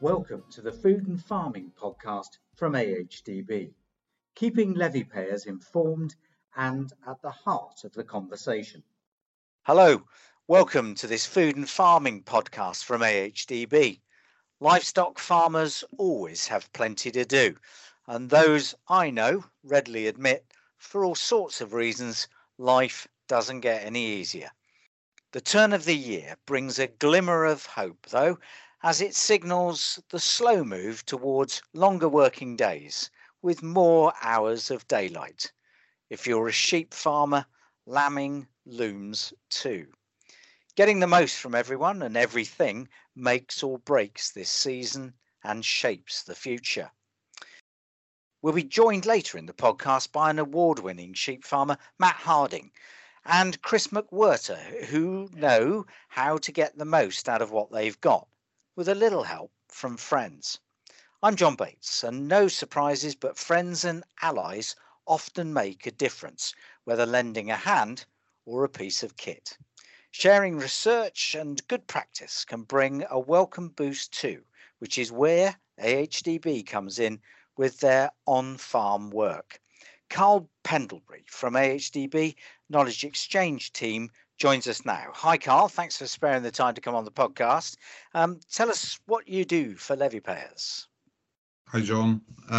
Welcome to the Food and Farming podcast from AHDB, keeping levy payers informed and at the heart of the conversation. Hello, welcome to this Food and Farming podcast from AHDB. Livestock farmers always have plenty to do, and those I know readily admit, for all sorts of reasons, life doesn't get any easier. The turn of the year brings a glimmer of hope, though, as it signals the slow move towards longer working days with more hours of daylight. If you're a sheep farmer, lambing looms too. Getting the most from everyone and everything makes or breaks this season and shapes the future. We'll be joined later in the podcast by an award-winning sheep farmer, Matt Harding, and Chris McWhirter, who know how to get the most out of what they've got, with a little help from friends. I'm John Bates, and no surprises, but friends and allies often make a difference, whether lending a hand or a piece of kit. Sharing research and good practice can bring a welcome boost too, which is where AHDB comes in with their on-farm work. Carl Pendlebury from AHDB Knowledge Exchange team joins us now. Hi Carl, thanks for sparing the time to come on the podcast. Tell us what you do for levy payers. Hi John.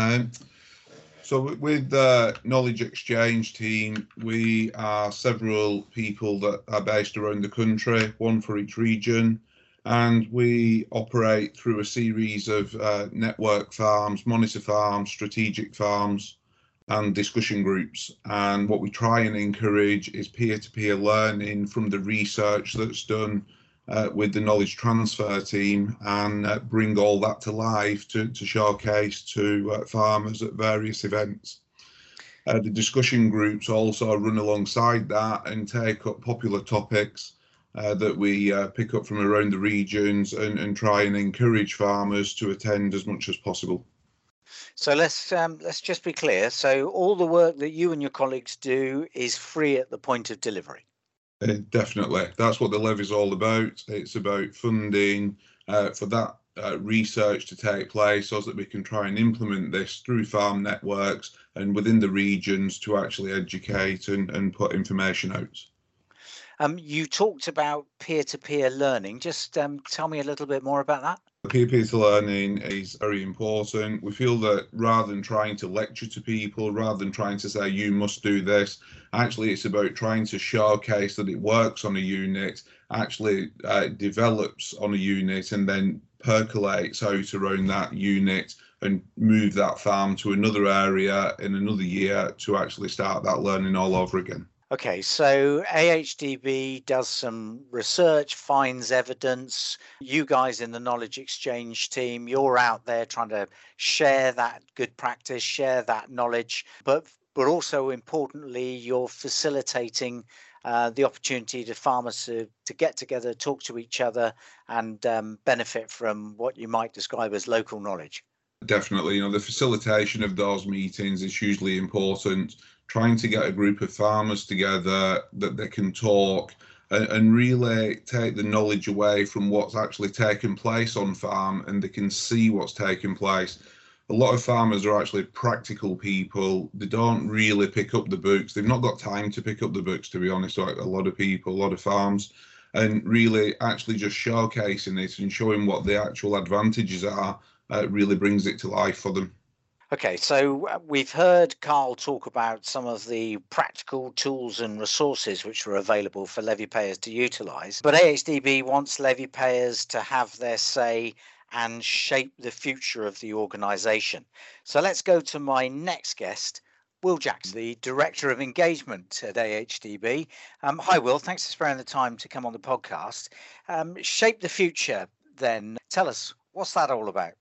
So with the Knowledge Exchange team, we are several people that are based around the country, one for each region, and we operate through a series of network farms, monitor farms, strategic farms, and discussion groups. And what we try and encourage is peer-to-peer learning from the research that's done with the knowledge transfer team, and bring all that to life to showcase to farmers at various events. The discussion groups also run alongside that and take up popular topics that we pick up from around the regions and try and encourage farmers to attend as much as possible. So let's just be clear. So all the work that you and your colleagues do is free at the point of delivery. Definitely. That's what the levy is all about. It's about funding for that research to take place so that we can try and implement this through farm networks and within the regions to actually educate and put information out. You talked about peer-to-peer learning. Just tell me a little bit more about that. Peer-to-peer learning is very important. We feel that rather than trying to lecture to people, rather than trying to say you must do this, actually it's about trying to showcase that it works on a unit, actually develops on a unit, and then percolates out around that unit and move that farm to another area in another year to actually start that learning all over again. Okay, so AHDB does some research, finds evidence. You guys in the Knowledge Exchange team, you're out there trying to share that good practice, share that knowledge, but also importantly, you're facilitating the opportunity to farmers to get together, talk to each other, and benefit from what you might describe as local knowledge. Definitely, the facilitation of those meetings is hugely important. Trying to get a group of farmers together that they can talk and really take the knowledge away from what's actually taking place on farm, and they can see what's taking place. A lot of farmers are actually practical people. They don't really pick up the books. They've not got time to pick up the books, to be honest, like a lot of people, a lot of farms, and really actually just showcasing it and showing what the actual advantages are really brings it to life for them. Okay, so we've heard Carl talk about some of the practical tools and resources which are available for levy payers to utilise, but AHDB wants levy payers to have their say and shape the future of the organisation. So let's go to my next guest, Will Jackson, the Director of Engagement at AHDB. Hi Will, thanks for sparing the time to come on the podcast. Shape the future then. Tell us, what's that all about?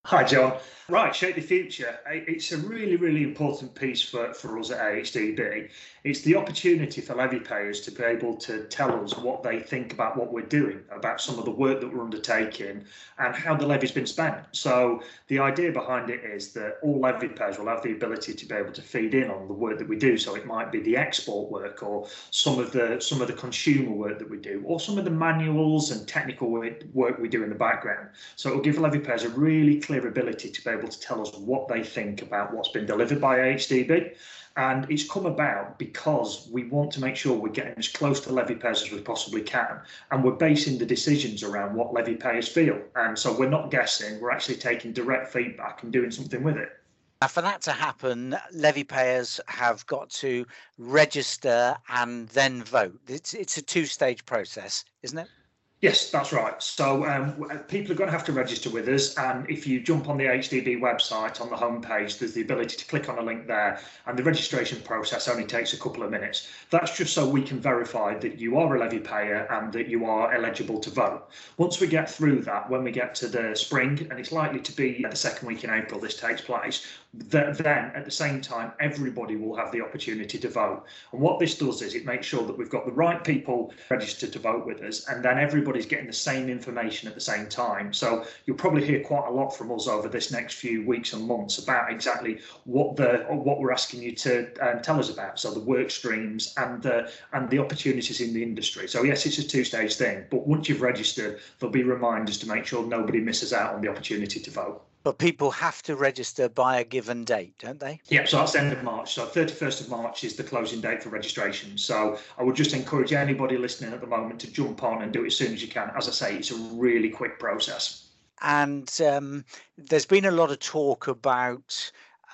Hi, John. Right, Shape the Future. It's a really, really important piece for us at AHDB. It's the opportunity for levy payers to be able to tell us what they think about what we're doing, about some of the work that we're undertaking and how the levy's been spent. So the idea behind it is that all levy payers will have the ability to be able to feed in on the work that we do. So it might be the export work or some of the consumer work that we do, or some of the manuals and technical work we do in the background. So it will give levy payers a really clear ability to be able to tell us what they think about what's been delivered by AHDB. And it's come about because we want to make sure we're getting as close to levy payers as we possibly can. And we're basing the decisions around what levy payers feel. And so we're not guessing, we're actually taking direct feedback and doing something with it. Now, for that to happen, levy payers have got to register and then vote. It's a two-stage process, isn't it? Yes, that's right. So people are going to have to register with us. And if you jump on the HDB website on the homepage, there's the ability to click on a link there. And the registration process only takes a couple of minutes. That's just so we can verify that you are a levy payer and that you are eligible to vote. Once we get through that, when we get to the spring, and it's likely to be the second week in April this takes place, then at the same time, everybody will have the opportunity to vote. And what this does is it makes sure that we've got the right people registered to vote with us, and then everybody's getting the same information at the same time. So you'll probably hear quite a lot from us over this next few weeks and months about exactly what we're asking you to tell us about. So the work streams and the opportunities in the industry. So yes, it's a two-stage thing, but once you've registered, there'll be reminders to make sure nobody misses out on the opportunity to vote. But people have to register by a given date, don't they? Yeah, so that's the end of March. So 31st of March is the closing date for registration. So I would just encourage anybody listening at the moment to jump on and do it as soon as you can. As I say, it's a really quick process. And there's been a lot of talk about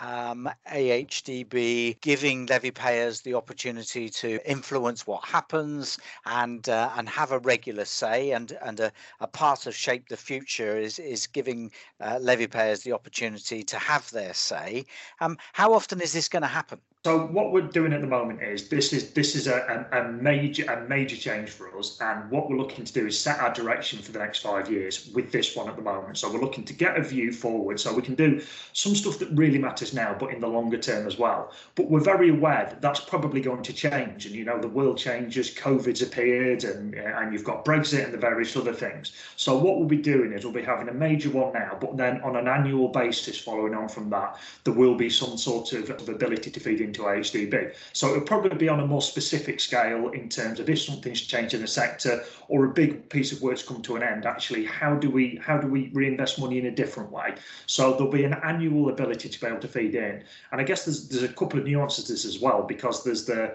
AHDB giving levy payers the opportunity to influence what happens and have a regular say, and a part of Shape the Future is giving levy payers the opportunity to have their say. How often is this going to happen? So what we're doing at the moment is this is a major change for us, and what we're looking to do is set our direction for the next 5 years with this one at the moment. So we're looking to get a view forward, so we can do some stuff that really matters now, but in the longer term as well. But we're very aware that that's probably going to change, and the world changes. COVID's appeared, and you've got Brexit and the various other things. So what we'll be doing is we'll be having a major one now, but then on an annual basis, following on from that, there will be some sort of ability to feed into AHDB. So it'll probably be on a more specific scale in terms of if something's changed in the sector or a big piece of work's come to an end. Actually, how do we reinvest money in a different way? So there'll be an annual ability to be able to feed in. And I guess there's a couple of nuances to this as well, because there's the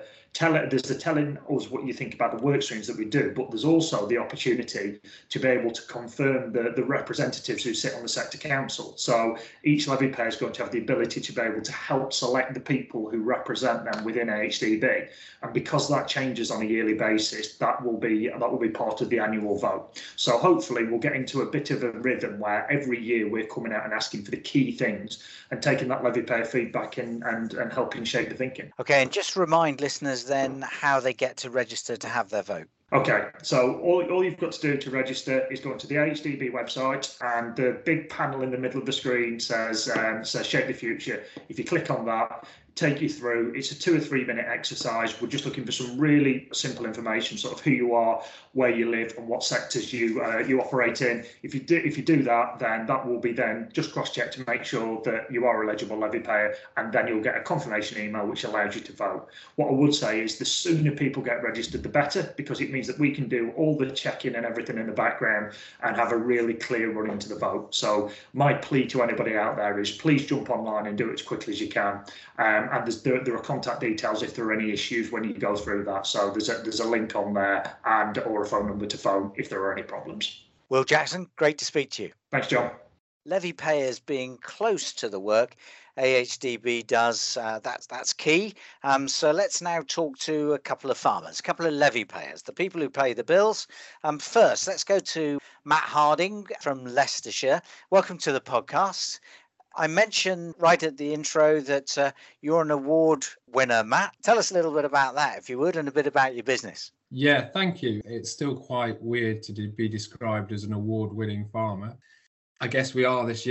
telling us what you think about the work streams that we do, but there's also the opportunity to be able to confirm the representatives who sit on the sector council. So each levy payer is going to have the ability to be able to help select the people who represent them within AHDB. And because that changes on a yearly basis, that will be part of the annual vote. So hopefully we'll get into a bit of a rhythm where every year we're coming out and asking for the key things and taking that levy payer feedback and helping shape the thinking. Okay, and just remind listeners then how they get to register to have their vote. Okay, so all you've got to do to register is go onto the AHDB website, and the big panel in the middle of the screen says Shape the Future. If you click on that, take you through. It's a 2 or 3 minute exercise. We're just looking for some really simple information, sort of who you are, where you live, and what sectors you operate in. If you do that, then that will be then just cross-checked to make sure that you are a eligible levy payer, and then you'll get a confirmation email which allows you to vote. What I would say is the sooner people get registered, the better, because it means that we can do all the checking and everything in the background and have a really clear run into the vote. So my plea to anybody out there is please jump online and do it as quickly as you can. And there are contact details if there are any issues when you go through that. So there's a link on there or a phone number to phone if there are any problems. Will Jackson, great to speak to you. Thanks, John. Levy payers being close to the work AHDB does, that's key. So let's now talk to a couple of farmers, a couple of levy payers, the people who pay the bills. First, let's go to Matt Harding from Leicestershire. Welcome to the podcast. I mentioned right at the intro that you're an award winner, Matt. Tell us a little bit about that, if you would, and a bit about your business. Yeah, thank you. It's still quite weird to be described as an award-winning farmer. I guess we are this year.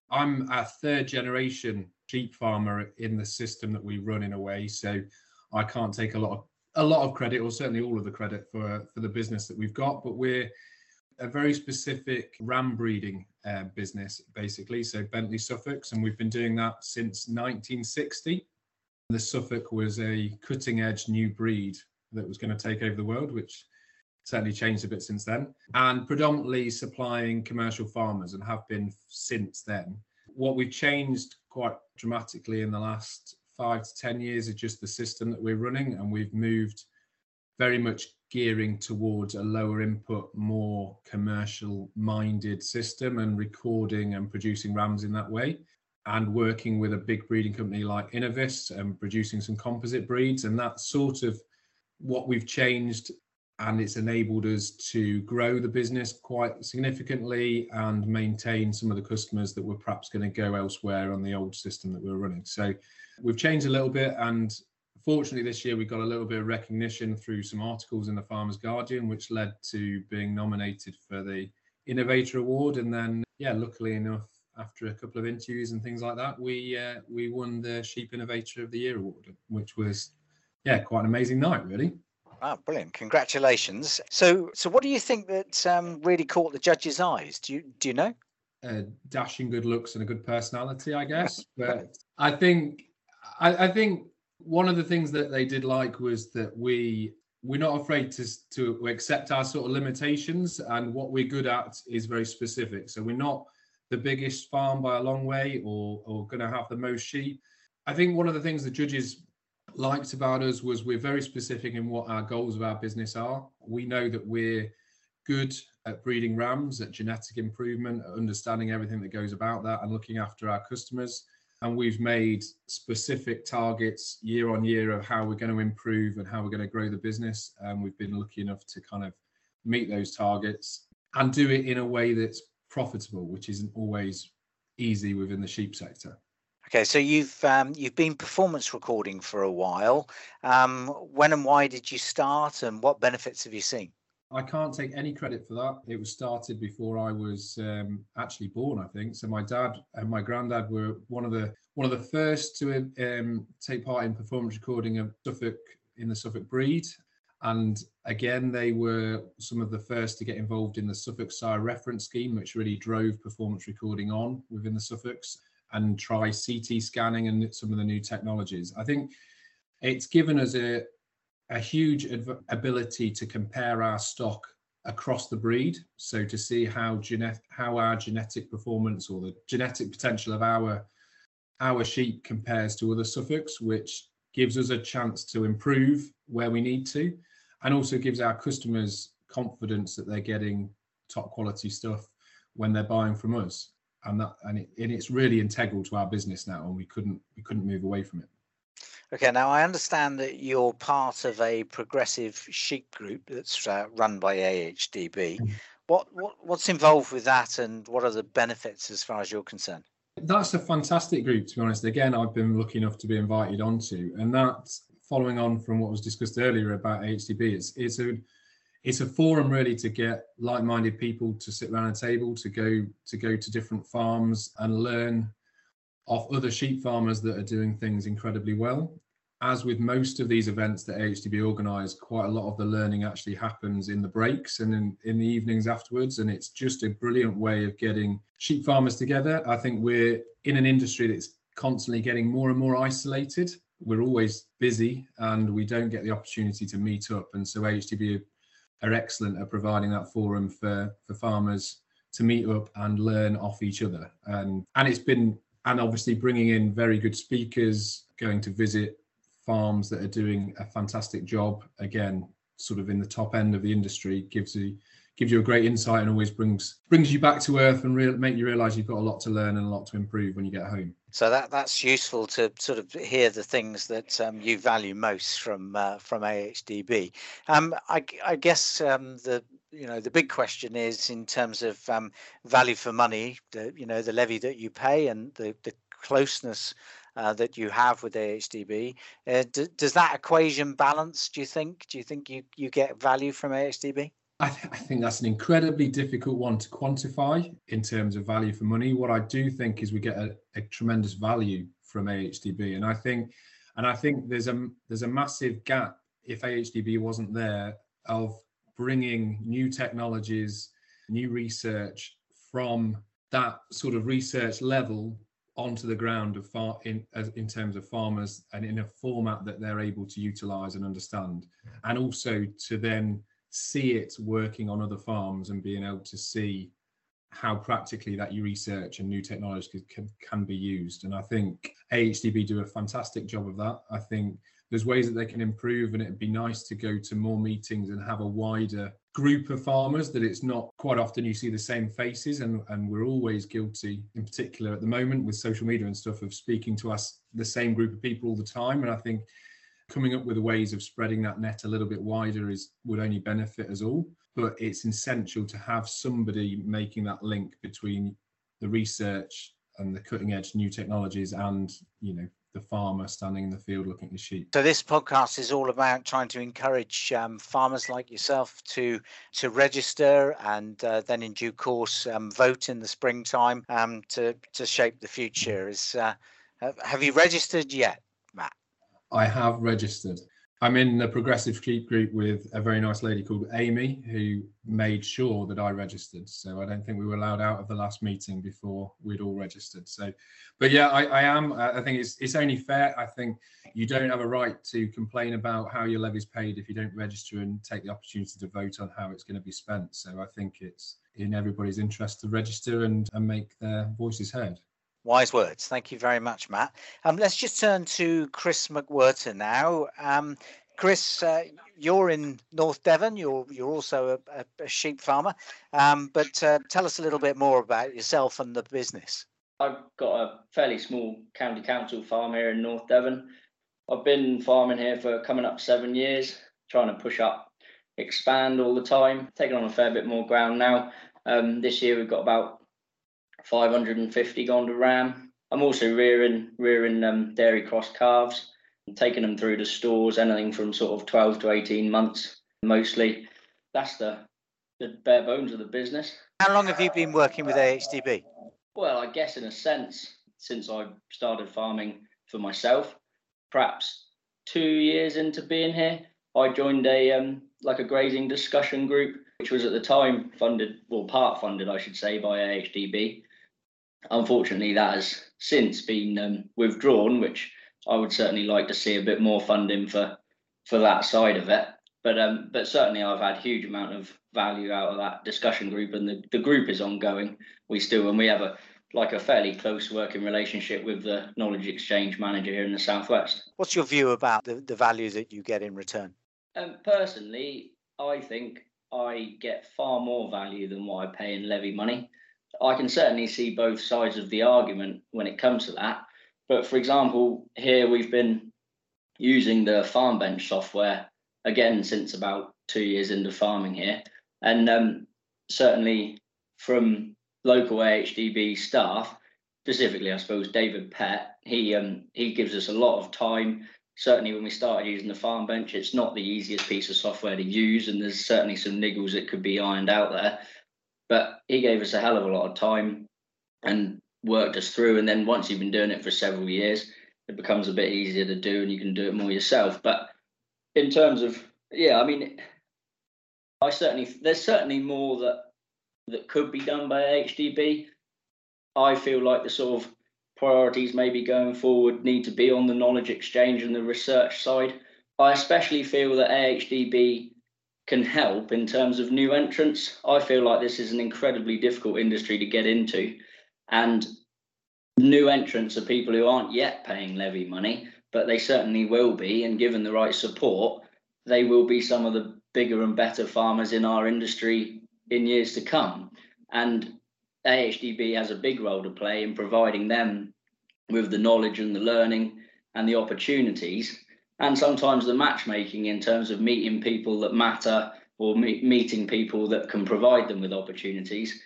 I'm a third generation sheep farmer in the system that we run in a way, so I can't take a lot of credit, or certainly all of the credit for the business that we've got. But we're a very specific ram breeding business, basically. So Bentley Suffolks, and we've been doing that since 1960. The Suffolk was a cutting edge new breed that was going to take over the world, which certainly changed a bit since then, and predominantly supplying commercial farmers, and have been since then. What we've changed quite dramatically in the last 5 to 10 years is just the system that we're running, and we've moved very much gearing towards a lower input, more commercial minded system, and recording and producing rams in that way, and working with a big breeding company like Innovis and producing some composite breeds. And that's sort of what we've changed, and it's enabled us to grow the business quite significantly and maintain some of the customers that were perhaps going to go elsewhere on the old system that we were running. So we've changed a little bit, and fortunately this year we got a little bit of recognition through some articles in the Farmers Guardian, which led to being nominated for the Innovator Award. And then, luckily enough, after a couple of interviews and things like that, we won the Sheep Innovator of the Year award, which was quite an amazing night, really. Wow, brilliant! Congratulations. So what do you think that really caught the judges' eyes? Do you know? Dashing good looks and a good personality, I guess. But I think one of the things that they did like was that we're not afraid to accept our sort of limitations, and what we're good at is very specific. So we're not the biggest farm by a long way, or going to have the most sheep. I think one of the things the judges liked about us was we're very specific in what our goals of our business are. We know that we're good at breeding rams, at genetic improvement, at understanding everything that goes about that, and looking after our customers. And we've made specific targets year on year of how we're going to improve and how we're going to grow the business. And we've been lucky enough to kind of meet those targets and do it in a way that's profitable, which isn't always easy within the sheep sector. Okay, so you've been performance recording for a while. When and why did you start, and what benefits have you seen? I can't take any credit for that. It was started before I was actually born, I think. So my dad and my granddad were one of the first to take part in performance recording of Suffolk in the Suffolk breed. And again, they were some of the first to get involved in the Suffolk Sire Reference Scheme, which really drove performance recording on within the Suffolks, and try CT scanning and some of the new technologies. I think it's given us a huge ability to compare our stock across the breed. So to see how our genetic performance, or the genetic potential of our sheep, compares to other Suffolks, which gives us a chance to improve where we need to, and also gives our customers confidence that they're getting top quality stuff when they're buying from us. And it's really integral to our business now, and we couldn't move away from it. Okay, now I understand that you're part of a progressive sheep group that's run by AHDB. What's involved with that, and what are the benefits as far as you're concerned? That's a fantastic group, to be honest. Again, I've been lucky enough to be invited onto, and that, following on from what was discussed earlier about AHDB, it's a forum really to get like-minded people to sit around a table, to go to different farms and learn off other sheep farmers that are doing things incredibly well. As with most of these events that AHDB organise, quite a lot of the learning actually happens in the breaks and in the evenings afterwards, and it's just a brilliant way of getting sheep farmers together. I think we're in an industry that's constantly getting more and more isolated. We're always busy and we don't get the opportunity to meet up, and so AHDB are excellent at providing that forum for farmers to meet up and learn off each other. And obviously bringing in very good speakers, going to visit farms that are doing a fantastic job, again, sort of in the top end of the industry, gives you a great insight, and always brings you back to earth and make you realise you've got a lot to learn and a lot to improve when you get home. So that's useful to sort of hear the things that you value most from AHDB. I guess the big question is, in terms of value for money, the levy that you pay and the closeness that you have with AHDB. Does that equation balance, do you think? Do you think you get value from AHDB? I think that's an incredibly difficult one to quantify in terms of value for money. What I do think is we get a tremendous value from AHDB, and I think there's a massive gap if AHDB wasn't there of bringing new technologies, new research from that sort of research level onto the ground in terms of farmers, and in a format that they're able to utilize and understand, and also to then see it working on other farms and being able to see how practically that research and new technology can be used. And I think AHDB do a fantastic job of that. I think there's ways that they can improve, and it'd be nice to go to more meetings and have a wider group of farmers, that it's not quite often you see the same faces, and we're always guilty, in particular at the moment with social media and stuff, of speaking to us, the same group of people all the time. And I think coming up with ways of spreading that net a little bit wider would only benefit us all. But it's essential to have somebody making that link between the research and the cutting edge new technologies and, the farmer standing in the field looking at the sheep. So this podcast is all about trying to encourage farmers like yourself to register and then in due course vote in the springtime to shape the future. Have you registered yet, Matt? I have registered. I'm in the Progressive Sheep group with a very nice lady called Amy, who made sure that I registered. So I don't think we were allowed out of the last meeting before we'd all registered. So, but yeah, I am. I think it's only fair. I think you don't have a right to complain about how your levy's paid if you don't register and take the opportunity to vote on how it's going to be spent. So I think it's in everybody's interest to register and make their voices heard. Wise words. Thank you very much, Matt. Let's just turn to Chris McWhirter now. Chris, you're in North Devon. You're also a sheep farmer. But tell us a little bit more about yourself and the business. I've got a fairly small county council farm here in North Devon. I've been farming here for coming up 7 years, trying to push up, expand all the time, taking on a fair bit more ground now. This year we've got about 550 gone to ram. I'm also rearing dairy cross calves and taking them through the stores, anything from sort of 12 to 18 months mostly. That's the bare bones of the business. How long have you been working with AHDB? Well, I guess in a sense, since I started farming for myself, perhaps 2 years into being here, I joined a grazing discussion group, which was at the time part funded, I should say, by AHDB. Unfortunately, that has since been withdrawn, which I would certainly like to see a bit more funding for that side of it. But certainly I've had huge amount of value out of that discussion group, and the group is ongoing. We have a fairly close working relationship with the knowledge exchange manager here in the Southwest. What's your view about the value that you get in return? Personally, I think I get far more value than what I pay in levy money. I can certainly see both sides of the argument when it comes to that. But for example, here we've been using the Farm Bench software again since about 2 years into farming here. And certainly from local AHDB staff, specifically, I suppose, David Pett, he gives us a lot of time. Certainly when we started using the Farm Bench, it's not the easiest piece of software to use, and there's certainly some niggles that could be ironed out there. But he gave us a hell of a lot of time and worked us through. And then once you've been doing it for several years, it becomes a bit easier to do and you can do it more yourself. But in terms of, there's certainly more that could be done by AHDB. I feel like the sort of priorities maybe going forward need to be on the knowledge exchange and the research side. I especially feel that AHDB can help in terms of new entrants. I feel like this is an incredibly difficult industry to get into, and new entrants are people who aren't yet paying levy money, but they certainly will be, and given the right support, they will be some of the bigger and better farmers in our industry in years to come. And AHDB has a big role to play in providing them with the knowledge and the learning and the opportunities, and sometimes the matchmaking in terms of meeting people that matter, or meeting people that can provide them with opportunities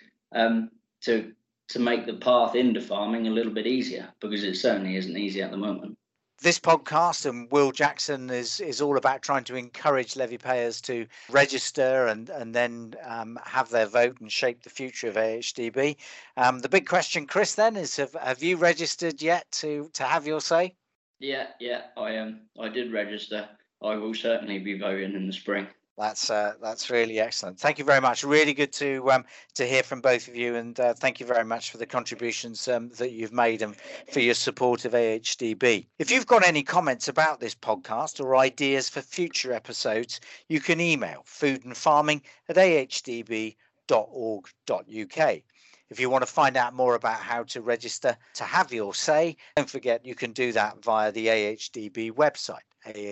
to make the path into farming a little bit easier, because it certainly isn't easy at the moment. This podcast and Will Jackson is all about trying to encourage levy payers to register and then have their vote and shape the future of AHDB. The big question, Chris, then is have you registered yet to have your say? Yeah, I did register. I will certainly be voting in the spring. That's really excellent. Thank you very much. Really good to hear from both of you, and thank you very much for the contributions that you've made and for your support of AHDB. If you've got any comments about this podcast or ideas for future episodes, you can email foodandfarming@ahdb.org.uk. If you want to find out more about how to register to have your say, don't forget you can do that via the AHDB website,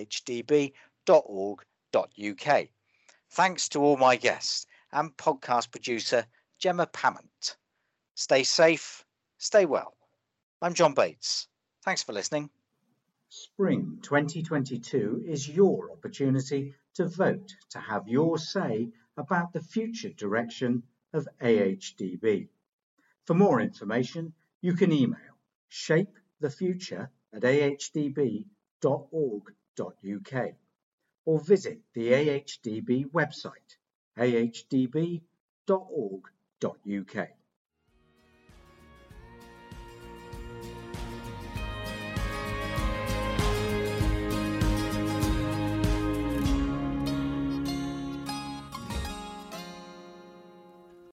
ahdb.org.uk. Thanks to all my guests and podcast producer Gemma Pamment. Stay safe, stay well. I'm John Bates. Thanks for listening. Spring 2022 is your opportunity to vote to have your say about the future direction of AHDB. For more information, you can email shapethefuture@ahdb.org.uk or visit the AHDB website, ahdb.org.uk.